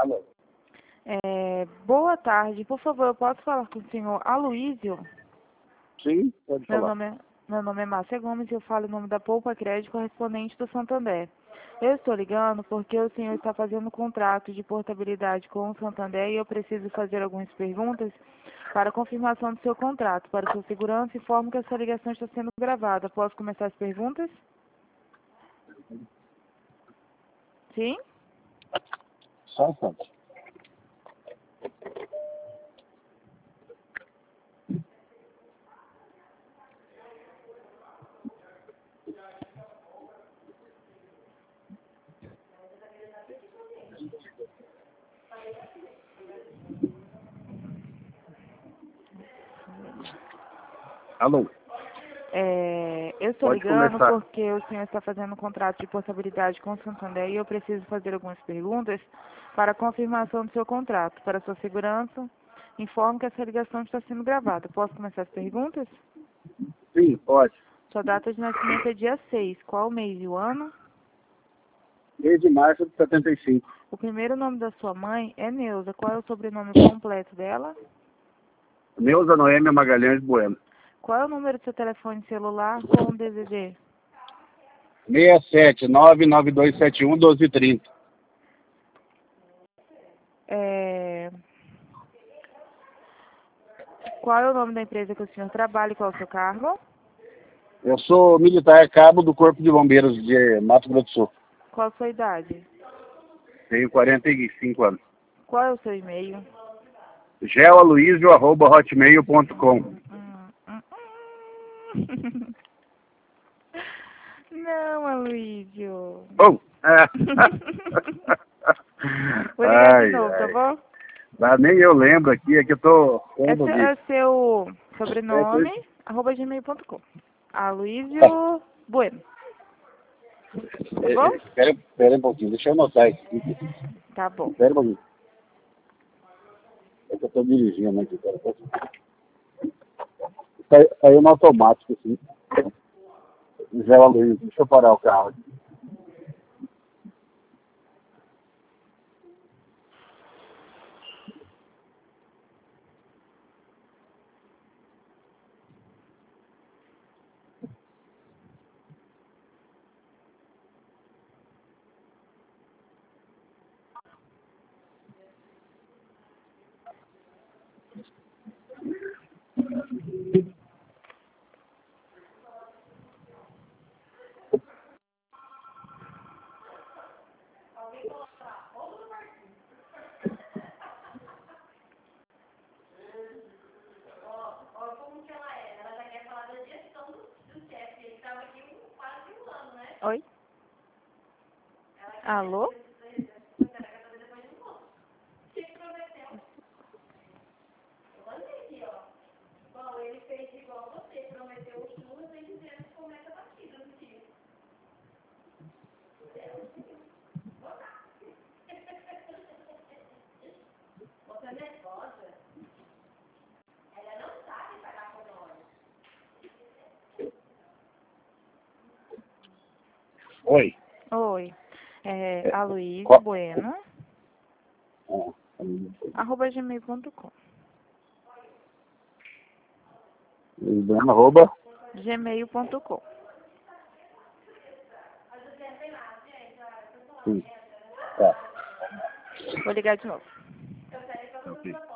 Alô. Boa tarde, por favor, eu posso falar com o senhor Aloísio? Sim, pode falar. Meu nome é Márcia Gomes e eu falo em nome da Poupa Crédito correspondente do Santander. Eu estou ligando porque o senhor está fazendo contrato de portabilidade com o Santander e eu preciso fazer algumas perguntas para confirmação do seu contrato. Para sua segurança, informo que essa ligação está sendo gravada. Posso começar as perguntas? Sim? Só um instante. Alô. Eu estou Pode ligando começar. porque o senhor está fazendo um contrato de portabilidade com o Santander e eu preciso fazer algumas perguntas para confirmação do seu contrato. Para sua segurança, informo que essa ligação está sendo gravada. Posso começar as perguntas? Sim, pode. Sua data de nascimento é dia 6. Qual o mês e o ano? Desde março de 75. O primeiro nome da sua mãe é Neuza. Qual é o sobrenome completo dela? Neuza Noêmia Magalhães Bueno. Qual é o número do seu telefone celular com o DDD? 67992711230. Qual é o nome da empresa que o senhor trabalha e qual é o seu cargo? Eu sou militar cabo do Corpo de Bombeiros de Mato Grosso do Sul. Qual a sua idade? Tenho 45 anos. Qual é o seu e-mail? geoaloisio@hotmail.com. Não, Aloísio. Bom. Vou ligar de novo, tá bom? Nem eu lembro aqui, é que eu tô... Esse é seu sobrenome, @gmail.com. Aloísio Bueno. Tá bom? Espera um pouquinho, deixa eu anotar isso. Tá bom. Espera um pouquinho. É que eu tô dirigindo aqui, cara. Saiu no automático, assim. Zé Aloysio, deixa eu parar o carro aqui. Oi? Alô? Oi. Oi. Aloísio Bueno, @gmail.com. Arroba. gmail.com. Sim. Tá. Vou ligar de novo. Ok.